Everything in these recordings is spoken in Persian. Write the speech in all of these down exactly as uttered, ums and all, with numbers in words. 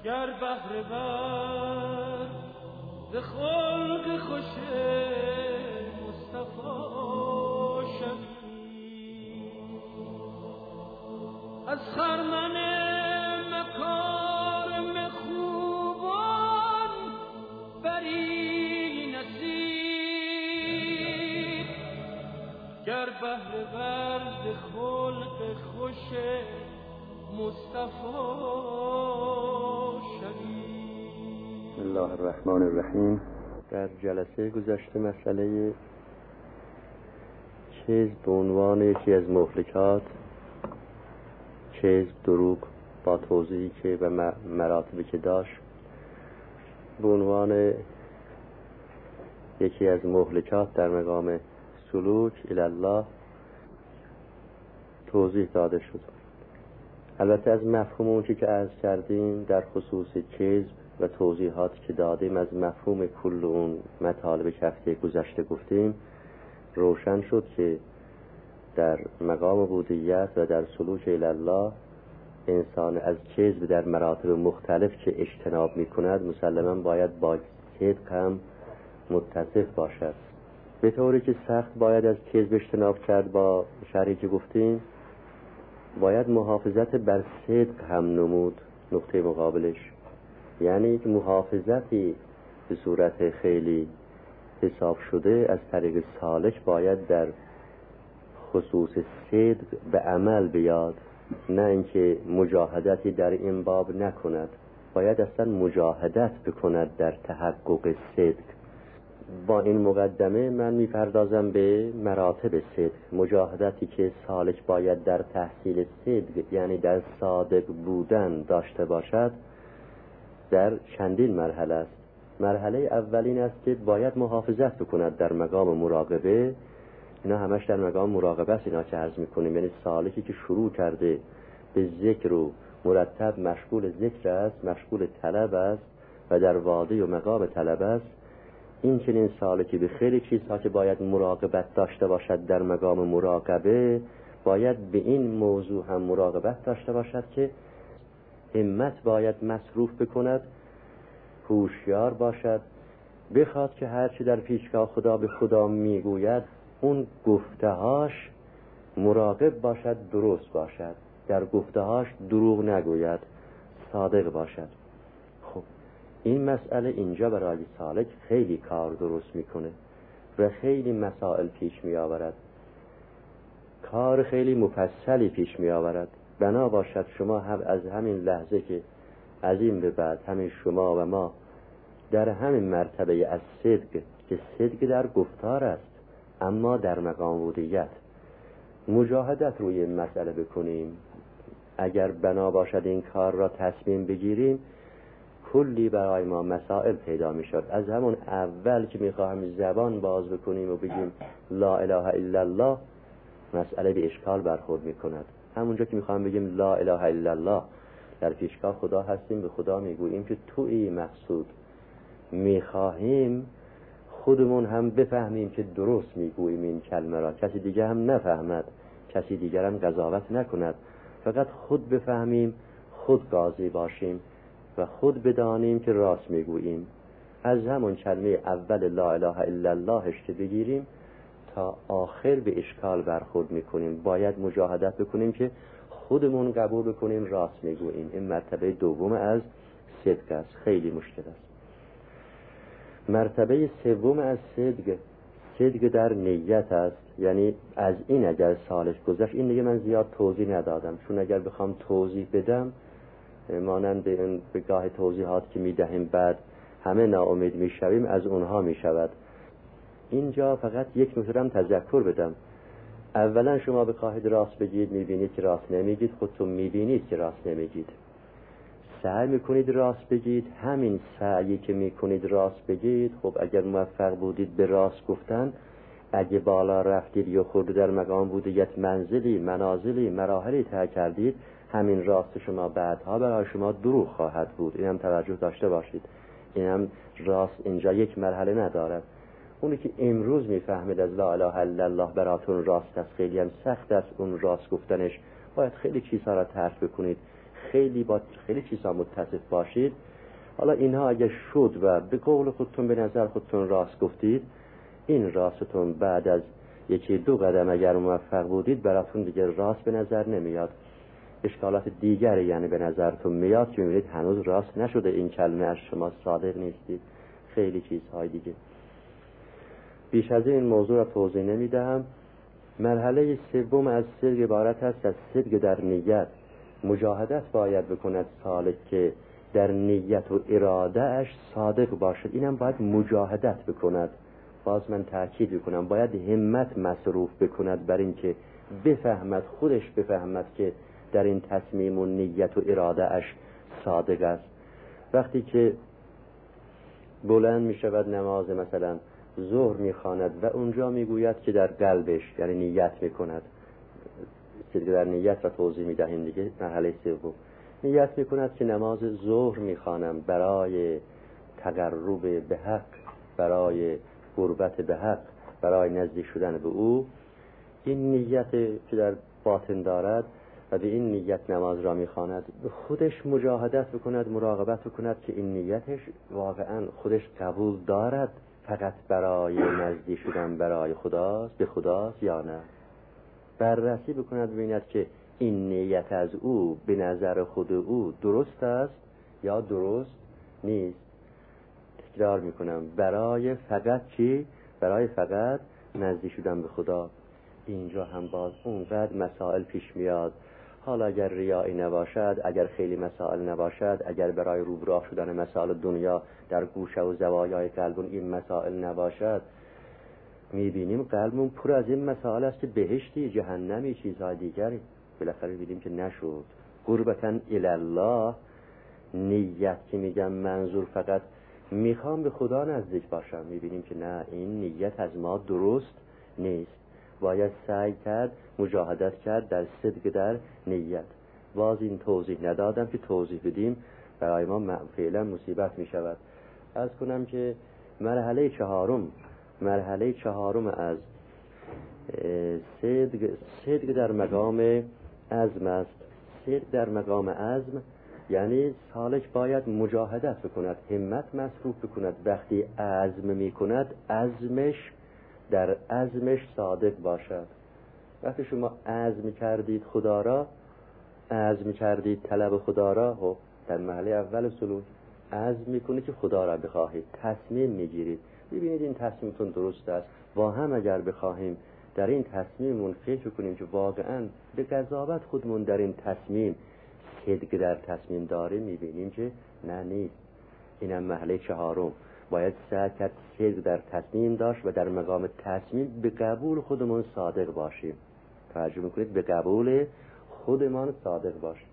گر بهره بر ز خلق خوش مصطفی شوی، از خرمن مکارم خوبان بری نصیب، گر بهره بر ز خلق خوش مصطفی شوی. بسم الله الرحمن الرحیم. در جلسه گذشته مسئله کذب به عنوان یکی از مهلکات، کذب دروغ با توضیحی که و مراتبی که داشت به عنوان یکی از مهلکات در مقام سلوک الی الله توضیح داده شد. البته از مفهوم اون که عرض کردیم در خصوص کذب و توضیحاتی که دادیم، از مفهوم کل اون مطالب که هفته گذشته گفتیم روشن شد که در مقام عبودیت و در سلوک الی الله انسان از کذب در مراتب مختلف که اجتناب می کند مسلماً باید با صدق هم متصف باشد، به طوری که سخت باید از کذب اجتناب کرد. با شرحی که گفتیم باید محافظت بر صدق هم نمود. نقطه مقابلش یعنی که محافظتی به صورت خیلی حساب شده از طریق سالک باید در خصوص صدق به عمل بیاد، نه اینکه مجاهدتی در این باب نکند. باید اصلا مجاهدت بکند در تحقق صدق. با این مقدمه من میپردازم به مراتب صدق. مجاهدتی که سالک باید در تحصیل صدق یعنی در صادق بودن داشته باشد در چندین مرحله است. مرحله اولین است که باید محافظت بکند در مقام مراقبه. اینا همش در مقام مراقبه است اینا که عرض میکنیم، یعنی سالکی که شروع کرده به ذکر و مرتب مشغول ذکر است، مشغول طلب است و در وادی و مقام طلب است، این چنین سالکی به خیلی چیزها که باید مراقبت داشته باشد در مقام مراقبه باید به این موضوع هم مراقبت داشته باشد که همت باید مصروف بکند، هوشیار باشد، بخواد که هرچی در پیشگاه خدا به خدا میگوید اون گفتهاش مراقب باشد، درست باشد، در گفتهاش دروغ نگوید، صادق باشد. خب این مسئله اینجا برای سالک خیلی کار درست میکنه و خیلی مسائل پیش می آورد، کار خیلی مفصلی پیش می آورد. بنا باشد شما هم از همین لحظه که از این به بعد همین شما و ما در همین مرتبه از صدق که صدق در گفتار است اما در مقام عبودیت مجاهدت روی این مسئله بکنیم. اگر بنا باشد این کار را تصمیم بگیریم کلی برای ما مسائل پیدا می شد. از همون اول که می خواهم زبان باز بکنیم و بگیم لا اله الا الله مسئله به اشکال برخورد می کند. همونجا که می خواهم بگیم لا اله الا الله در پیشگاه خدا هستیم، به خدا می گوییم که تویی مقصود، می خواهیم خودمون هم بفهمیم که درست می گوییم این کلمه را، کسی دیگه هم نفهمد، کسی دیگر هم قضاوت نکند، فقط خود بفهمیم، خود قاضی باشیم و خود بدانیم که راست میگوییم. از همون کلمه اول لا اله الا اللهش که بگیریم تا آخر به اشکال برخورد میکنیم. باید مجاهدت بکنیم که خودمون قبول بکنیم راست میگوییم. این مرتبه دوم از صدق است، خیلی مشکل است. مرتبه سوم از صدق، صدق در نیت است. یعنی از این اگر سالش گذشت، این دیگه من زیاد توضیح ندادم، چون اگر بخوام توضیح بدم مانند این به گاه توضیحات که میدهیم بعد همه ناامید میشویم، از اونها میشود. اینجا فقط یک نکته هم تذکر بدم. اولا شما بخواهید راست بگید میبینید که راست نمیگید، خودتون میبینید که راست نمیگید، سعی میکنید راست بگید. همین سعی که میکنید راست بگید، خب اگر موفق بودید به راست گفتن، اگه بالا رفتید یا خود در مقام بودیت منزلی، منازلی، مراحلی طی کردید، همین راست شما بعدها برای شما دروغ خواهد بود. این هم توجه داشته باشید. این هم راست اینجا یک مرحله ندارد. اونی که امروز میفهمید از لا اله الا الله براتون راست است، خیلی هم سخت است اون راست گفتنش. باید خیلی چیزها را ترک بکنید، خیلی با خیلی چیزا متصف باشید. حالا اینها اگه شد و به قول خودتون به نظر خودتون راست گفتید، این راستتون بعد از یکی دو قدم اگر موفق بودید براتون دیگه راست به نظر نمیاد. اشکالات دیگری یعنی به نظرتون میاد که میبینید هنوز راست نشده این کلمه، از شما صادق نیستید. خیلی چیزهای دیگه. بیش از این موضوع را توضیح نمیدهم. مرحله سوم از صدق عبارت است از صدق در نیت. مجاهدت باید بکند سالک که در نیت و اراده اش صادق باشد. اینم باید مجاهدت بکند. باز من تأکید بکنم باید همت مصروف بکند بر این که بفهمد، خودش بفهمد که در این تصمیم و نیت و اراده اش صادق است. وقتی که بلند می شود نماز مثلا ظهر می خواند و اونجا می گوید که در قلبش یعنی نیت می کند، صدق در نیت را توضیح می دهیم دیگه. مرحله سوم نیت می کند که نماز ظهر می خوانم برای تقرب به حق، برای قربت به حق، برای نزدیک شدن به او. این نیت که در باطن دارد و به این نیت نماز را میخواند، خودش مجاهدت بکند، مراقبت بکند که این نیتش واقعا خودش قبول دارد، فقط برای نزدیک شدن برای خداست، به خداست یا نه. بررسی بکند ببیند که این نیت از او به نظر خود او درست است یا درست نیست. تکرار میکنم، برای فقط چی؟ برای فقط نزدیک شدن به خدا. اینجا هم باز اونقدر مسائل پیش میاد. حالا اگر ریایی نباشد، اگر خیلی مسائل نباشد، اگر برای روبراه شدن مسائل دنیا در گوشه و زوایای قلبون این مسائل نباشد، میبینیم قلبمون پر از این مسائل است که بهشتی، جهنمی، چیزهای دیگری. بالاخره میبینیم که نشد. قربتاً الالله، نیت که میگم منظور فقط میخوام به خدا نزدیک باشم، میبینیم که نه، این نیت از ما درست نیست. باید سعی کرد، مجاهدت کرد در صدق در نیت. باز این توضیح ندادم که توضیح بدیم برای ما فعلا مصیبت میشود. از کنم که مرحله چهارم مرحله چهارم از صدق صدق در مقام عزم است. صدق در مقام عزم یعنی سالک باید مجاهدت بکند، همت مصروف بکند. وقتی عزم میکند، عزمش در عزمش صادق باشد. وقتی شما عزم کردید خدا را، عزم کردید طلب خدا را، خب در مرحله اول سلوک عزم میکنید که خدا را بخواهید، تصمیم میگیرید. ببینید این تصمیمتون درست است. با هم اگر بخواهیم در این تصمیممون فکر کنیم که واقعا به قضاوت خودمون در این تصمیم صدق در تصمیم داره، میبینیم که نه، نیست. اینم مرحله چهارم. باید سعی کرد صدق در تصمیم داشت و در مقام تصمیم به قبول خودمون صادق باشیم. توجه میکنید، به قبول خودمان صادق باشیم.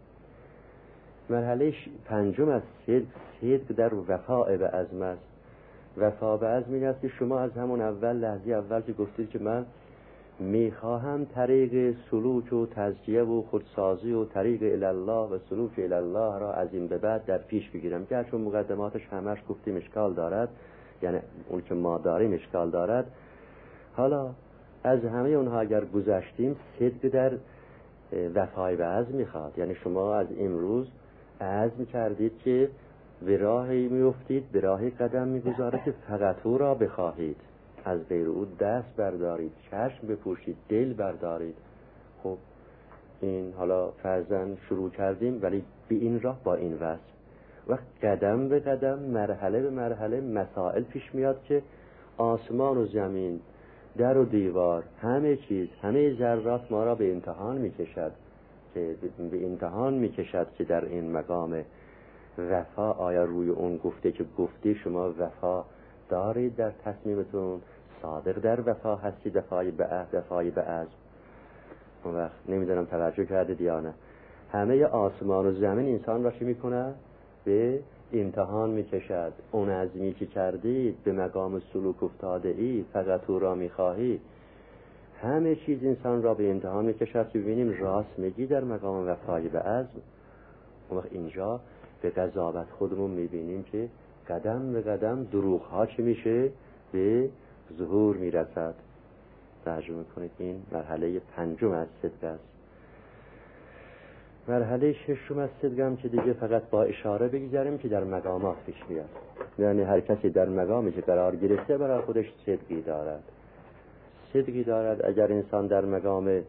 مرحله پنجم از صدق صدق در وفاء به عزم است. وفا به عزم این است که شما از همون اول، لحظه اول که گفتید که من میخواهم طریق سلوک و تزکیه و خودسازی و طریق الالله و سلوک الالله را از این به بعد در پیش بگیرم، گرچه مقدماتش همش گفتیم اشکال دارد، یعنی اون که ما داریم اشکال دارد. حالا از همه اونها اگر گذشتیم، صدق در وفای به عزم میخواد. یعنی شما از امروز عزم کردید که به راهی میافتید، به راهی قدم میگذارید که فقط او را بخواهید، از غیر او دست بردارید، چشم بپوشید، دل بردارید. خب این حالا فرضاً شروع کردیم، ولی به این راه با این وصف و قدم به قدم، مرحله به مرحله مسائل پیش میاد که آسمان و زمین، در و دیوار، همه چیز، همه ذرات ما را به امتحان میکشد که به امتحان میکشد که در این مقام وفا آیا روی اون گفته که گفتی شما وفا دارید در تصمیمتون، صادق در وفا هستید، وفای به عهد، وفای به عزم. اون وقت نمیدونم توجه کردید یا نه، همه آسمان و زمین انسان را چی میکنه؟ به امتحان میکشد. اون عزمی که کردید، به مقام سلوک افتاده ای، فقط او را میخواهی، همه چیز انسان را به امتحان میکشد که ببینیم راست میگی در مقام وفای به عزم. اون وقت اینجا به قضاوت خودمون میبینیم که قدم به قدم دروغ ها چی میشه؟ به ظهور میرسد. ترجمه کنید این مرحله پنجم از صدق است. مرحله ششم از صدقم که دیگه فقط با اشاره بگذاریم که در مقامات پیش میاد. یعنی هر کسی در مقامی که قرار گرفته برای خودش صدقی دارد. صدقی دارد اگر انسان در مقام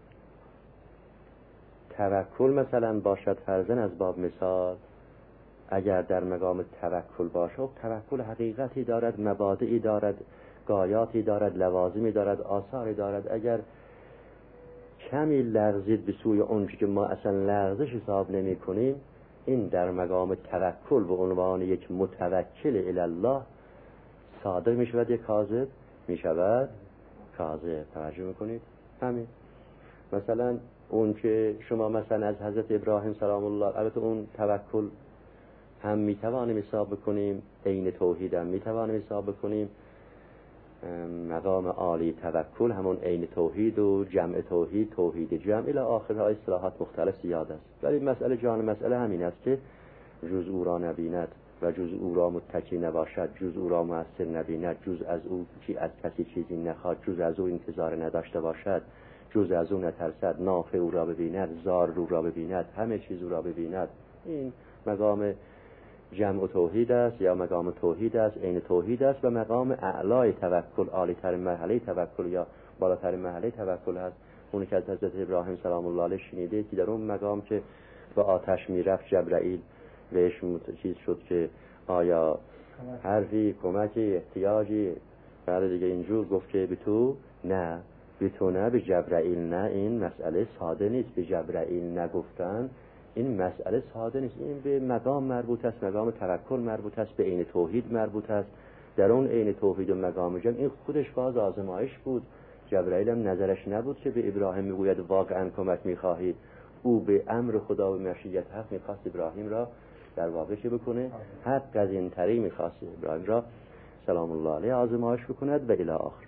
توکل مثلا باشد، فرضاً از باب مثال اگر در مقام توکل باشد، توکل حقیقتی دارد، مبادئی دارد، غایاتی دارد، لوازمی دارد، آثاری دارد. اگر کمی لغزید به سوی اون که ما اصلا لغزش حساب نمی کنیم، این در مقام توکل به عنوان یک متوکل الی الله صادق می شود یک کاذب می شود کاذب. توجه میکنید؟ همین مثلا اون که شما مثلا از حضرت ابراهیم سلام الله، البته اون توکل هم می توانیم حساب بکنیم، عین توحید هم می توانیم حساب بکنیم. مقام عالی توکل همون عین توحید و جمع توحید، توحید جمع الی آخرها، اصطلاحات مختلف زیاد است. ولی مسئله جان مسئله همین است که جز او را نبیند و جز او را متکی نباشد، جز او را مؤثر نبیند، جز از او چی از کسی چیزی نخواد، جز از او انتظار نداشته باشد، جز از او نترسد، نافع او را ببیند، ضار او را ببیند، همه چیز او را ببیند. این مقام جمع توحید است یا مقام توحید است، عین توحید است و مقام اعلای توکل، عالی ترین مرحله توکل یا بالاترین مرحله توکل است. اون که از حضرت ابراهیم سلام الله علیه شنیده که در اون مقام که با آتش میرفت جبرائیل بهش چیز شد که آیا حرفی، کمکی، احتیاجی، بعد دیگه اینجور گفت که به تو نه، به تو نه، به جبرائیل نه. این مسئله ساده نیست، به جبرائیل نگفتن این مسئله ساده نیست. این به مقام مربوط است، مقام توکل مربوط است، به عین توحید مربوط است. در اون عین توحید و مقام جمع این خودش باز آزمایش بود. جبرائیل هم نظرش نبود که به ابراهیم میگوید واقعا کمک میخواهید. او به امر خدا و مشیت حق میخواست ابراهیم را در واقع چه بکنه؟ حق از این طریق میخواست ابراهیم را سلام الله علیه آزمایش بکند و الی آخر.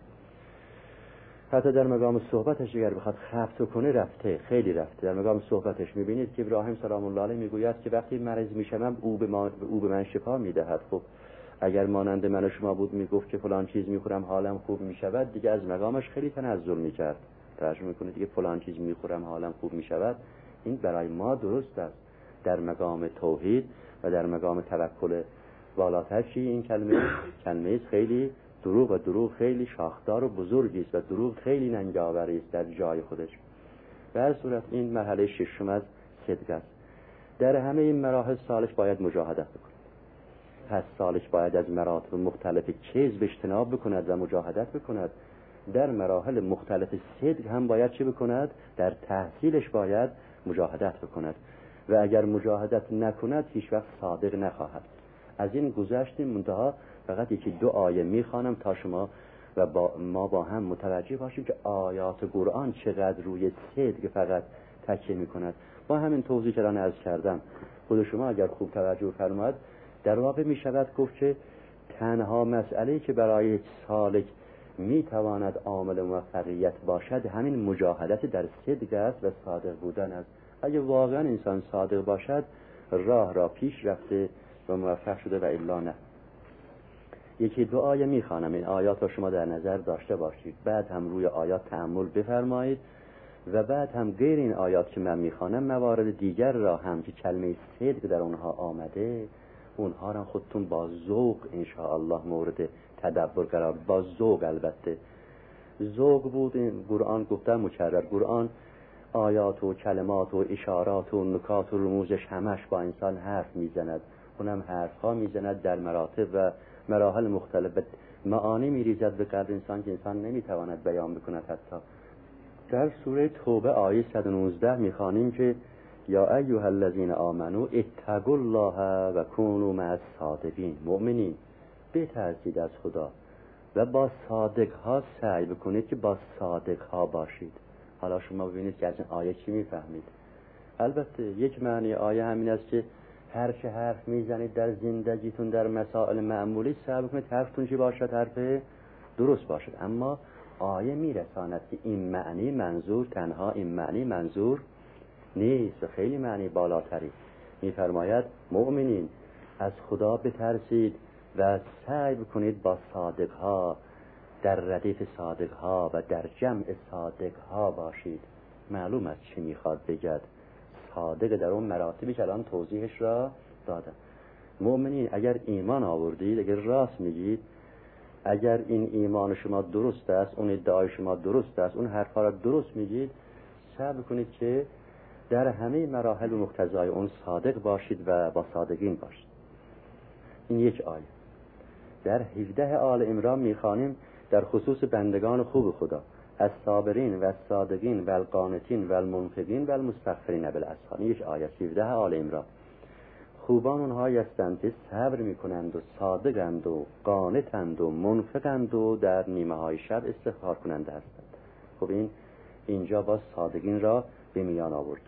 حتی در مقام صحبتش اگر بخواد خفت کنه رفته، خیلی رفته. در مقام صحبتش میبینید که ابراهیم سلام الله علیه میگوید که وقتی مریض میشم او به ما او به من شفا میدهد. خب اگر مانند من و شما بود میگفت که فلان چیز میخورم حالم خوب میشود، دیگه از مقامش خیلی تنزل میکرد. ترجمه میکنه دیگه فلان چیز میخورم حالم خوب میشود. این برای ما درست است. در مقام توحید و در مقام توکل بالاتر چی این کلمه کلمه خیلی دروغ و دروغ خیلی شاخدار و بزرگی است و دروغ خیلی ننگاوری است در جای خودش. به هر صورت این مرحله ششم از صدق است. در همه این مراحل سالک باید مجاهدت بکند. پس سالک باید از مراتب مختلف کذب اجتناب بکند و مجاهدت بکند. در مراحل مختلف صدق هم باید چه بکند؟ در تحصیلش باید مجاهدت بکند و اگر مجاهدت نکند هیچ وقت صادق نخواهد. از این گذشتیم، منتها فقط یکی دو آیه میخوانم تا شما و با ما با هم متوجه باشیم که آیات قرآن چقدر روی صدق فقط تکیه میکند. با همین توضیح که الان عرض کردم خود شما اگر خوب توجه فرماید در واقع میشود گفت که تنها مسئله که برای سالک میتواند عامل موفقیت باشد همین مجاهدت در صدق است و صادق بودن است. اگه واقعا انسان صادق باشد راه را پیش رفته و موفق شده و الا نه. یکی دو آیه میخوانم، این آیات را شما در نظر داشته باشید، بعد هم روی آیات تأمل بفرمایید و بعد هم غیر این آیات که من میخوانم موارد دیگر را هم که کلمه صدق در اونها آمده اونها را خودتون با ذوق انشاءالله مورد تدبر قرار، با ذوق البته ذوق بود. این قرآن گفتم مکرر، قرآن آیات و کلمات و اشارات و نکات و رموزش همش با انسان حرف میزند، اونم حرف ها میزند در مراتب و مراحل مختلف، معانی میریزد به قلب انسان که انسان نمیتواند بیان بکند. حتی در سوره توبه آیه صد و نوزده میخوانیم که یا ایها الذین آمنو اتقوا الله و کونوا مع الصادقین. مؤمنین بترسید از خدا و با صادق ها سعی بکنید که با صادق ها باشید. حالا شما ببینید که از این آیه چی میفهمید. البته یک معنی آیه همین است که هر چه حرف میزنید در زندگیتون در مسائل معمولی سعی بکنید حرفتون چی باشد؟ حرف درست باشد. اما آیه میرساند که این معنی منظور تنها این معنی منظور نیست و خیلی معنی بالاتری. میفرماید مؤمنین از خدا بترسید و سعی بکنید با صادق ها در ردیف صادق ها و در جمع صادق ها باشید. معلوم است چی میخواد بگد. صادق در اون مراتبی که الان توضیحش را دادم. مؤمنین اگر ایمان آوردید، اگر راست میگید، اگر این ایمان شما درست است، اون ادعای شما درست است، اون حرفا را درست میگید، صبر کنید که در همه مراحل و مقتضای اون صادق باشید و با صادقین باشید. این یک آیه. در هجده آل عمران میخوانیم در خصوص بندگان خوب خدا: الصابرین و الصادقین و القانتین و المنفقین و المستغفرین بالاسحار. یک آیه هجده آل عمران. خوبان اونهایی هستند که صبر میکنند و صادقند و قانتند و منفقند و در نیمه های شب استغفار کننده هستند. خب این اینجا با صادقین را به میان آورد.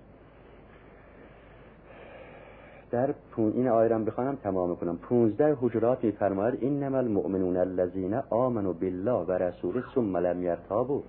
در این آیه را بخوانم تمام کنم. پونزده حجرات میفرماید: انما المؤمنون الذین آمنوا بالله و رسوله ثم لم یرتابوا.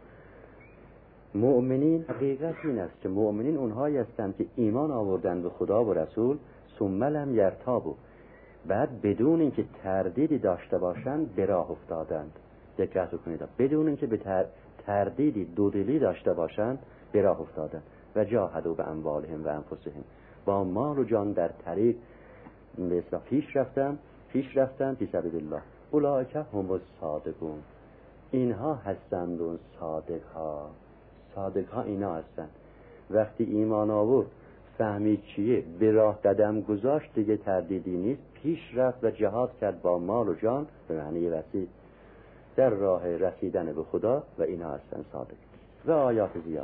مؤمنین حقیقت این است که مؤمنین اونهایی هستند که ایمان آوردند به خدا و رسول، ثم لم یرتابوا، بعد بدون اینکه تردیدی داشته باشند به راه افتادند. دقت کنید، بدون اینکه به تر... تردیدی دودلی داشته باشند به راه افتادند. و جاهدوا باموالهم و انفسهم، با مال و جان در طریق به اصطلاح پیش رفتن پیش رفتن فی سبیل الله. اولئک هم الصادقون. اینها هستند اون صادق ها. صادق ها اینا هستند. وقتی ایمان آورد، فهمید چیه، به راه قدم گذاشت، دیگه تردیدی نیست، پیش رفت و جهاد کرد با مال و جان به معنی وسیع در راه رسیدن به خدا، و اینا هستند صادق. و آیات زیاد.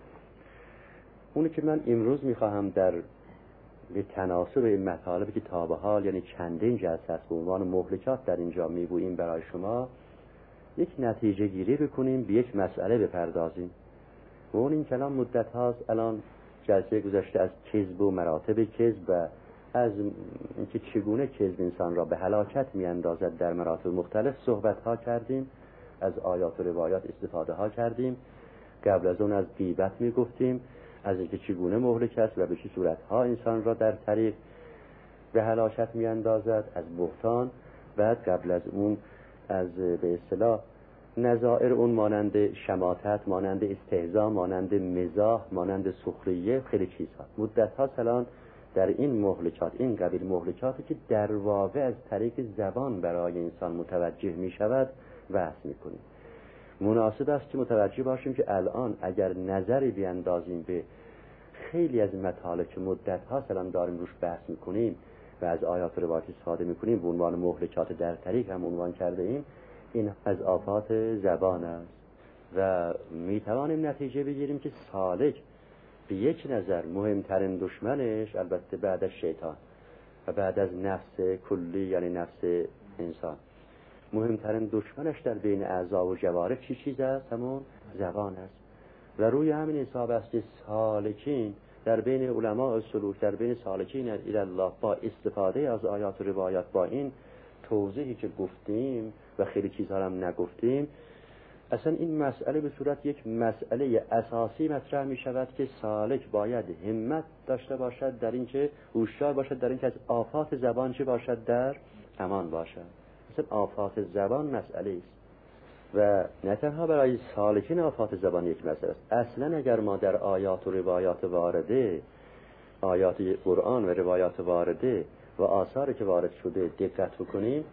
اونی که من امروز میخواهم در به تناسب این مطالبی که تا به حال یعنی چندین جلسه است به عنوان مهلکات در اینجا میگوییم برای شما، یک نتیجه گیری بکنیم، به یک مسئله بپردازیم. و اون این کلام مدت هاست، الان جلسه گذشته از کذب و مراتب کذب و از اینکه چگونه کذب انسان را به هلاکت میاندازد در مراتب مختلف صحبت ها کردیم، از آیات و روایات استفاده ها کردیم. قبل از اون از غیبت میگفتیم، از اینکه چگونه مهلک است و به چه صورت ها انسان را در طریق به هلاکت میاندازد، از بهتان. بعد قبل از اون از به اصطلاح نظائر اون مانند شماتت، مانند استهزاء، مانند مزاح، مانند سخریه، خیلی چیزها. مدت ها سلام در این مهلکات، این قبیل مهلکاتی که در واقع از طریق زبان برای انسان متوجه می شود بحث می کنیم. مناسب است که متوجه باشیم که الان اگر نظری بیاندازیم به خیلی از مطالب که مدت ها سلام داریم روش بحث می کنیم و از آیات روایات استفاده می کنیم، به عنوان مهلکات در طریق هم عنوان کرده ایم، این از آفات زبان است. و می توانیم نتیجه بگیریم که سالک به یک نظر مهمترین دشمنش، البته بعد از شیطان و بعد از نفس کلی یعنی نفس انسان، مهمترین دشمنش در بین اعضا و جوارح چی چیز است؟ همون زبان است. و روی همین حساب است که سالکین در بین علماء سلوک، در بین سالکین الی الله، با استفاده از آیات و روایات، با این توضیحی که گفتیم و خیلی چیزها هم نگفتیم، اصلا این مسئله به صورت یک مسئله اساسی مطرح می شود که سالک باید همت داشته باشد در این که هوشیار باشد در این که از آفات زبان چه باشد، در امان باشد. اصلا آفات زبان مسئله است و نه تنها برای سالکین آفات زبان یک مسئله است. اصلا اگر ما در آیات و روایات وارده، آیات قرآن و روایات وارده و آثاری که وارد شده دقت بکنیم،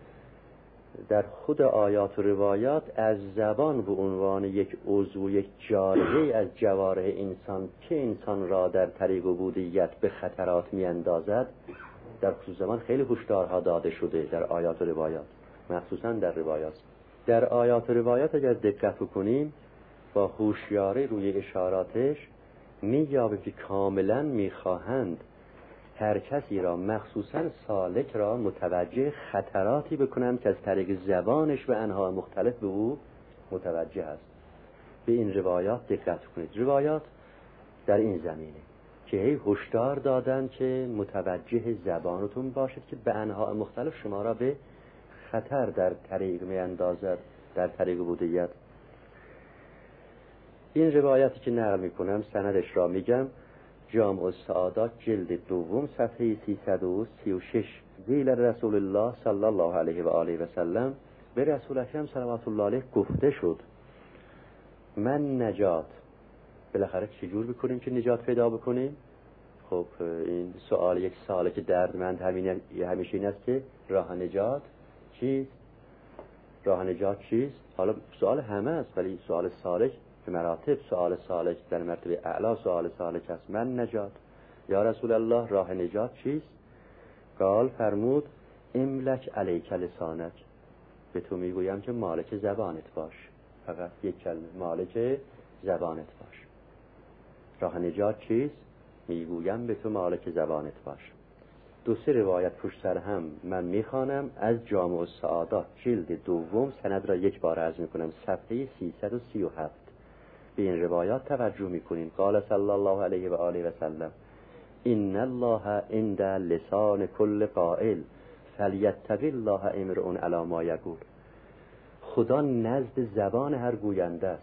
در خود آیات و روایات از زبان به عنوان یک عضو، یک جارحه از جوارح انسان که انسان را در طریق عبودیت به خطرات می اندازد، در خصوص زبان خیلی هشدارها داده شده در آیات و روایات، مخصوصا در روایات. در آیات و روایات اگر دقت بکنیم با هوشیاری روی اشاراتش می‌یابیم که کاملا می‌خواهند هر کسی را، مخصوصا سالک را، متوجه خطراتی بکنند که از طریق زبانش و انواع مختلف به او متوجه است. به این روایات دقت کنید. روایات در این زمینه که هی هشدار دادن که متوجه زبانتون باشید که به انواع مختلف شما را به خطر در طریق می اندازد، در طریق عبودیت. این روایتی که نقل می کنم سندش را میگم، جامع السعادات جلد دوم صفحه سیصد و سی و شش. قیل رسول الله صلی الله علیه و آله و سلم، به رسول اکرم صلوات الله علیه گفته شد من نجات. بالاخره چجور بکنیم که نجات پیدا بکنیم؟ خب این سوال یک سواله که دردمند همین همیشه این است که راه نجات چیست؟ راه نجات چیست؟ حالا سوال همه است، ولی سوال سالک به مراتب سوال سالک در مرتبه اعلا سوال سالک است. من نجات یا رسول الله، راه نجات چیست؟ قال فرمود املک علیک لسانک، به تو میگویم که مالک زبانت باش. فقط یک کلمه، مالک زبانت باش. راه نجات چیست؟ میگویم به تو مالک زبانت باش. دو سه روایت پشت سر هم من میخوانم از جامع السعادات جلد دوم، سند را یک بار عرض میکنم، صفحه سیصد و سی و هفت. به این روایات توجه میکنیم. قال صلی الله علیه و آله و سلم ان الله عند لسان کل قائل فلیتق الله امرؤ علی ما یقول. خدا نزد زبان هر گوینده است.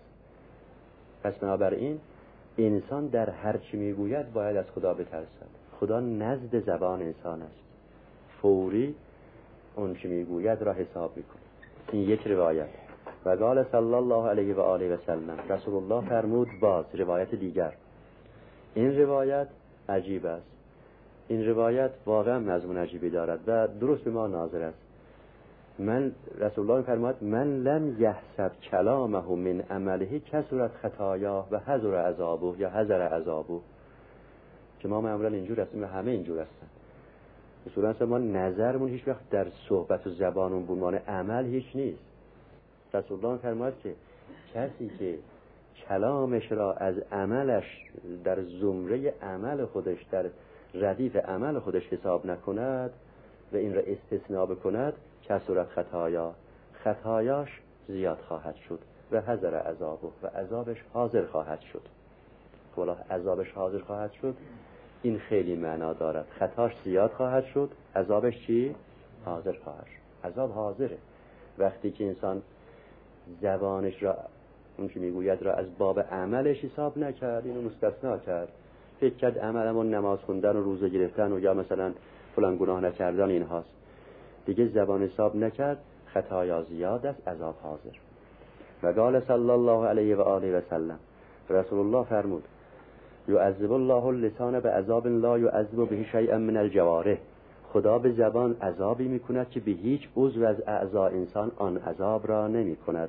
پس بنابراین انسان در هر چی میگوید باید از خدا بترسد. خدا نزد زبان انسان است، فوری اون چی میگوید را حساب میکنه. این یک روایت. و قال صلی الله علیه و آله و سلم، رسول الله فرمود باز روایت دیگر. این روایت عجیب است. این روایت واقعا مضمون عجیبی دارد و درست به ما ناظر است. من رسول الله فرمود من لم یحسب کلامه من عمله کثرت خطایا و حذر عذابه یا حذر عذابه، که ما معمولا اینجور هستیم و همه اینجور هستن. اصولا ما نظرمون هیچ وقت در صحبت و زبانمون به عنوان عمل هیچ نیست. رسول الله فرمود که کسی که کلامش را از عملش در زمره عمل خودش، در ردیف عمل خودش حساب نکند و این را استثناء بکند، کثرت خطایا، خطایاش زیاد خواهد شد و حذر عذابه و عذابش حاضر خواهد شد. والا عذابش حاضر خواهد شد این خیلی معنا دارد. خطاش زیاد خواهد شد، عذابش چی؟ حاضر خواهد شد. عذاب حاضره. وقتی که انسان زبانش را اون که میگوید را از باب عملش حساب نکرد، اینو مستثنا کرد، فکر کرد عملمون نماز خوندن و روزه گرفتن و یا مثلا فلان گناه نکردن اینهاست، دیگه زبان حساب نکرد، خطایا زیاد است، عذاب حاضر. و قال صلی الله علیه و آله و سلم، رسول الله فرمود یعذب الله اللسان بعذاب لا یعذب به شیئا من الجوارح. خدا به زبان عذابی میکند که به هیچ عضو از اعضاء انسان آن عذاب را نمیکند.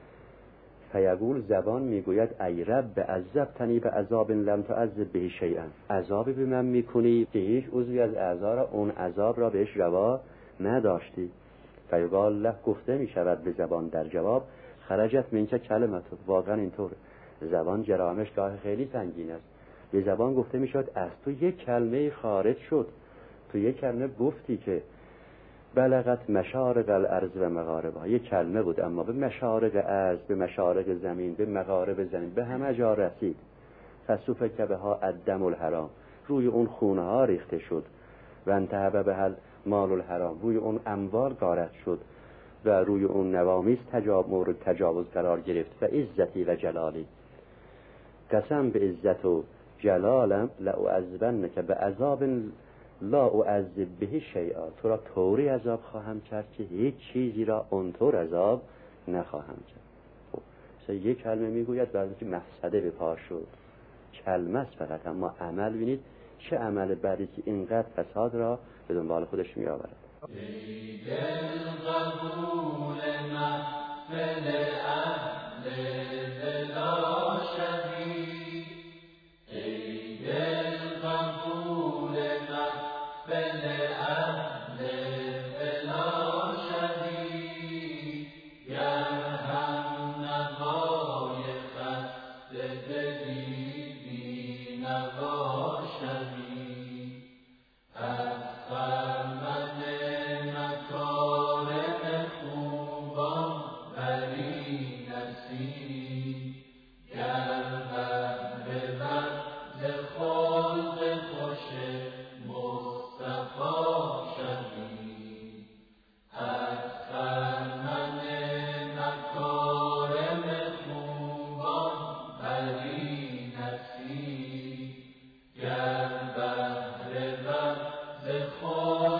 فیقول، زبان میگوید ای رب عذبتنی بعذاب لم تعذب به شیئا، عذابی به من میکنی که هیچ عضوی از اعضا را اون عذاب را بهش روا نداشتی. فیقال له، گفته میشود به زبان در جواب خرجت منک کلمت. واقعا اینطور، زبان جرامش گاه خیلی سنگین است. به زبان گفته میشد از تو یک کلمه خارج شد، تو یک کلمه گفتی که بلغت مشارق الارض و مغاربها، یک کلمه بود اما به مشارق ارض، به مشارق زمین، به مغارب زمین، به همه جا رسید. فسوف که بها الدم الحرام، روی اون خونه ها ریخته شد. و انتهب به مال الحرام، روی اون اموال غارت شد و روی اون نوامیس تجاوز مورد تجاوز قرار گرفت. و عزتی و جلالی، قسم به عزت و جلالم، لأعذبنک بعذاب لا اعذب به شیئا، تو را طوری عذاب خواهم کرد که هیچ چیزی را اونطور عذاب نخواهم کرد. خب مثلا یک کلمه میگوید بعد که مفسده به پا شد، کلمه است فقط، اما عمل بینید چه عمل بعدی که اینقدر فساد را به دنبال خودش می آورد. Oh